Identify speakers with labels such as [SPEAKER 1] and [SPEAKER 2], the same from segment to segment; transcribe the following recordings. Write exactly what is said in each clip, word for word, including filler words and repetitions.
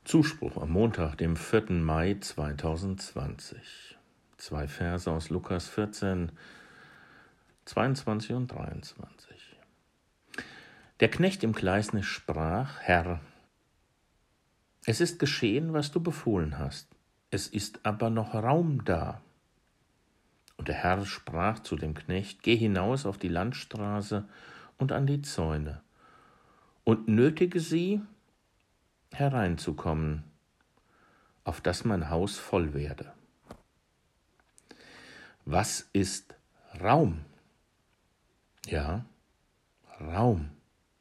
[SPEAKER 1] Zuspruch am Montag, dem vierten Mai zweitausendzwanzig. Zwei Verse aus Lukas vierzehn, zweiundzwanzig und dreiundzwanzig. Der Knecht im Gleichnis sprach: Herr, es ist geschehen, was du befohlen hast. Es ist aber noch Raum da. Und der Herr sprach zu dem Knecht: Geh hinaus auf die Landstraße und an die Zäune und nötige sie, hereinzukommen, auf dass mein Haus voll werde. Was ist Raum? Ja, Raum.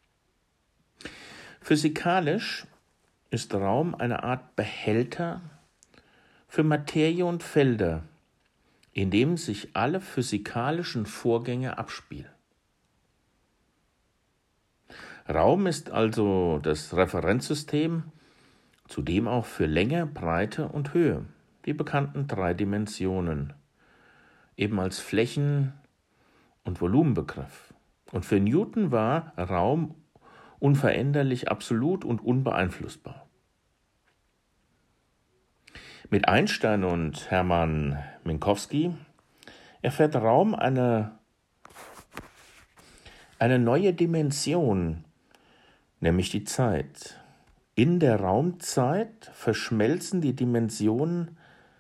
[SPEAKER 1] Physikalisch ist Raum eine Art Behälter für Materie und Felder, in dem sich alle physikalischen Vorgänge abspielen. Raum ist also das Referenzsystem, zudem auch für Länge, Breite und Höhe, die bekannten drei Dimensionen, eben als Flächen- und Volumenbegriff. Und für Newton war Raum unveränderlich, absolut und unbeeinflussbar. Mit Einstein und Hermann Minkowski erfährt Raum eine, eine neue Dimension, nämlich die Zeit. In der Raumzeit verschmelzen die Dimensionen,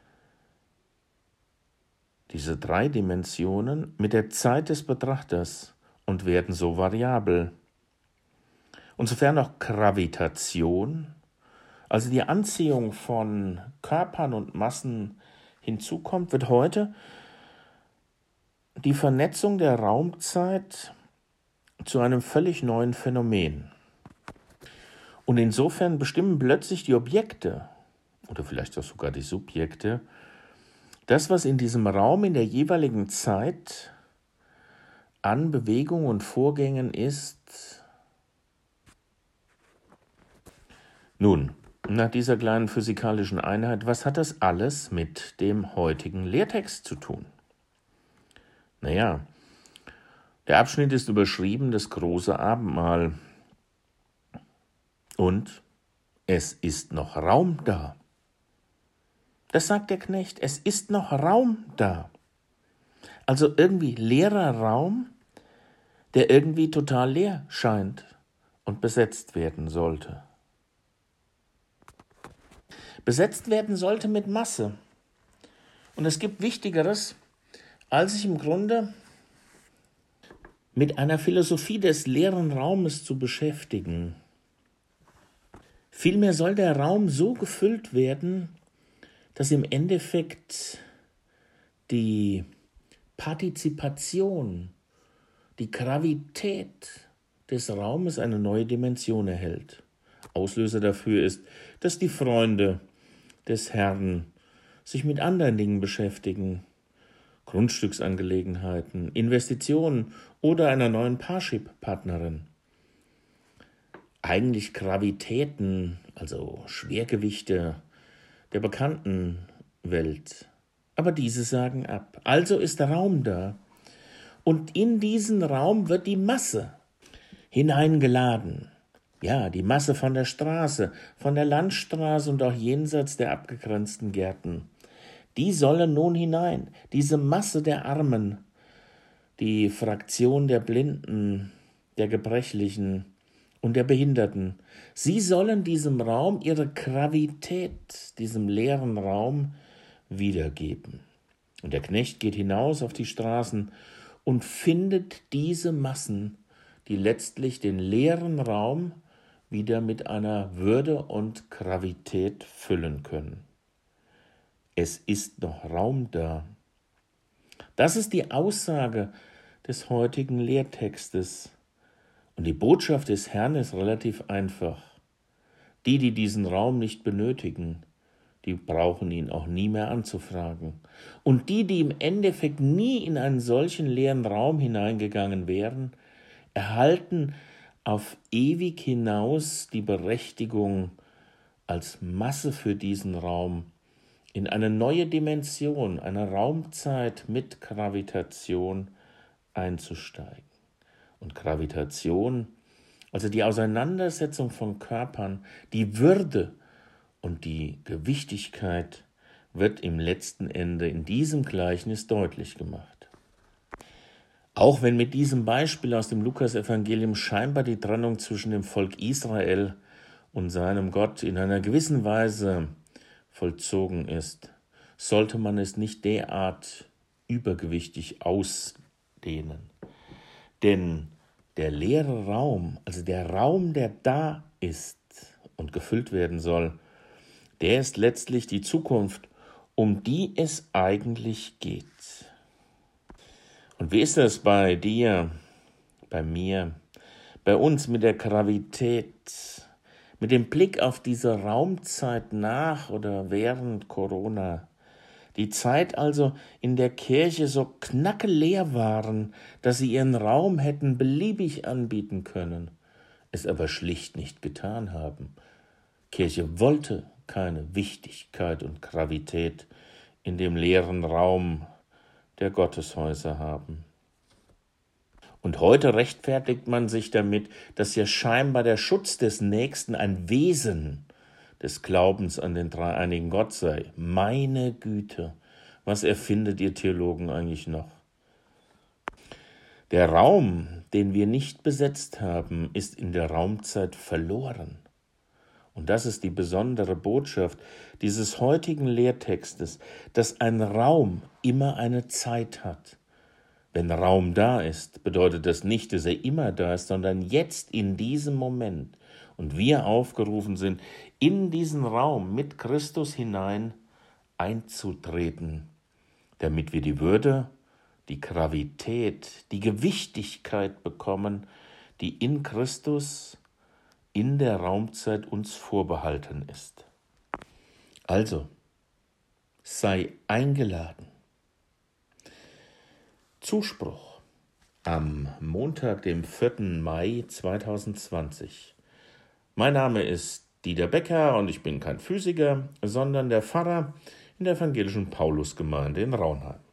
[SPEAKER 1] diese drei Dimensionen, mit der Zeit des Betrachters und werden so variabel. Und sofern auch Gravitation, also die Anziehung von Körpern und Massen, hinzukommt, wird heute die Vernetzung der Raumzeit zu einem völlig neuen Phänomen. Und insofern bestimmen plötzlich die Objekte, oder vielleicht auch sogar die Subjekte, das, was in diesem Raum in der jeweiligen Zeit an Bewegung und Vorgängen ist. Nun, nach dieser kleinen physikalischen Einheit, was hat das alles mit dem heutigen Lehrtext zu tun? Naja, der Abschnitt ist überschrieben, das große Abendmahl. Und es ist noch Raum da. Das sagt der Knecht, es ist noch Raum da. Also irgendwie leerer Raum, der irgendwie total leer scheint und besetzt werden sollte. Besetzt werden sollte mit Masse. Und es gibt Wichtigeres, als sich im Grunde mit einer Philosophie des leeren Raumes zu beschäftigen. Vielmehr soll der Raum so gefüllt werden, dass im Endeffekt die Partizipation, die Gravität des Raumes eine neue Dimension erhält. Auslöser dafür ist, dass die Freunde des Herrn sich mit anderen Dingen beschäftigen, Grundstücksangelegenheiten, Investitionen oder einer neuen Parship-Partnerin. Eigentlich Gravitäten, also Schwergewichte der bekannten Welt. Aber diese sagen ab. Also ist der Raum da. Und in diesen Raum wird die Masse hineingeladen. Ja, die Masse von der Straße, von der Landstraße und auch jenseits der abgegrenzten Gärten. Die sollen nun hinein. Diese Masse der Armen, die Fraktion der Blinden, der Gebrechlichen und der Behinderten. Sie sollen diesem Raum ihre Gravität, diesem leeren Raum, wiedergeben. Und der Knecht geht hinaus auf die Straßen und findet diese Massen, die letztlich den leeren Raum wieder mit einer Würde und Gravität füllen können. Es ist noch Raum da. Das ist die Aussage des heutigen Lehrtextes. Und die Botschaft des Herrn ist relativ einfach. Die, die diesen Raum nicht benötigen, die brauchen ihn auch nie mehr anzufragen. Und die, die im Endeffekt nie in einen solchen leeren Raum hineingegangen wären, erhalten auf ewig hinaus die Berechtigung, als Masse für diesen Raum in eine neue Dimension, eine Raumzeit mit Gravitation einzusteigen. Und Gravitation, also die Auseinandersetzung von Körpern, die Würde Und die Gewichtigkeit wird im letzten Ende in diesem Gleichnis deutlich gemacht. Auch wenn mit diesem Beispiel aus dem Lukasevangelium scheinbar die Trennung zwischen dem Volk Israel und seinem Gott in einer gewissen Weise vollzogen ist, sollte man es nicht derart übergewichtig ausdehnen. Denn der leere Raum, also der Raum, der da ist und gefüllt werden soll, der ist letztlich die Zukunft, um die es eigentlich geht. Und wie ist das bei dir, bei mir, bei uns mit der Gravität, mit dem Blick auf diese Raumzeit nach oder während Corona? Die Zeit also, in der Kirche so knackeleer waren, dass sie ihren Raum hätten beliebig anbieten können, es aber schlicht nicht getan haben. Kirche wollte keine Wichtigkeit und Gravität in dem leeren Raum der Gotteshäuser haben. Und heute rechtfertigt man sich damit, dass ja scheinbar der Schutz des Nächsten ein Wesen des Glaubens an den dreieinigen Gott sei. Meine Güte, was erfindet ihr Theologen eigentlich noch? Der Raum, den wir nicht besetzt haben, ist in der Raumzeit verloren. Und das ist die besondere Botschaft dieses heutigen Lehrtextes, dass ein Raum immer eine Zeit hat. Wenn Raum da ist, bedeutet das nicht, dass er immer da ist, sondern jetzt in diesem Moment. Und wir aufgerufen sind, in diesen Raum mit Christus hinein einzutreten, damit wir die Würde, die Gravität, die Gewichtigkeit bekommen, die in Christus in der Raumzeit uns vorbehalten ist. Also, sei eingeladen. Zuspruch am Montag, dem vierten Mai zweitausendzwanzig. Mein Name ist Dieter Becker und ich bin kein Physiker, sondern der Pfarrer in der evangelischen Paulusgemeinde in Raunheim.